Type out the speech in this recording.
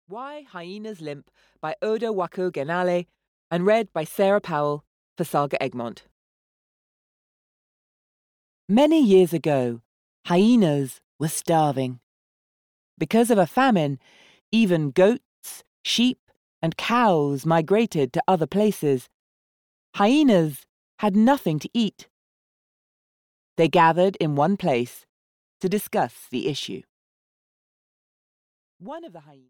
Why Hyenas Limp by Oda Wako Genale and read by Sarah Powell for Saga Egmont. Many years ago, hyenas were starving. Because of a famine, even goats, sheep, and cows migrated to other places. Hyenas had nothing to eat. They gathered in one place to discuss the issue. One of the hyenas